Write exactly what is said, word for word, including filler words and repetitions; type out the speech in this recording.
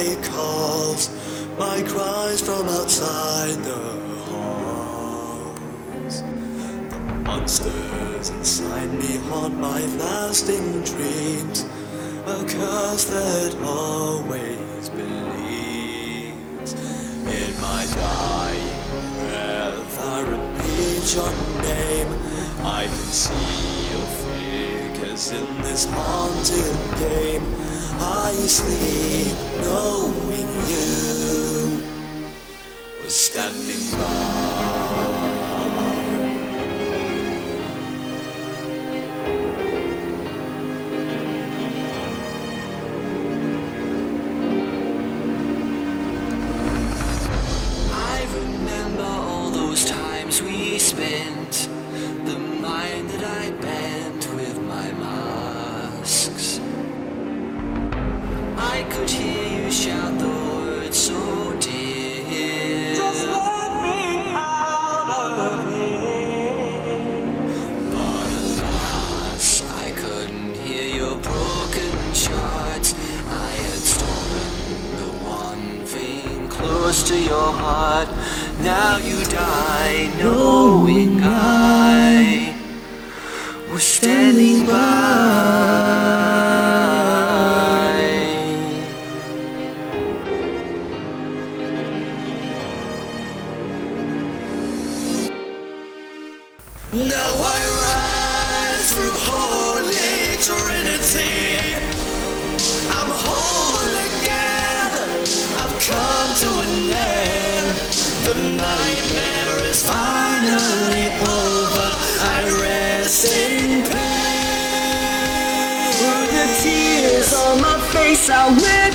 night calls, my cries from outside the halls. The monsters inside me haunt my lasting dreams, a curse that always believes. In my dying breath I repeat your name. I can see your figures in this haunted game. I sleep knowing you were standing by. We spent the mind that I bent with my masks. I could hear you shout the words so dear. Just let me out of here. But alas, I couldn't hear your broken charts. I had stolen the one thing close to your heart. Now you die knowing I was standing by. Now I rise through holy trinity. I'm whole again. I've come to an end. The nightmare is finally over. I rest in pain. Through the tears on my face I will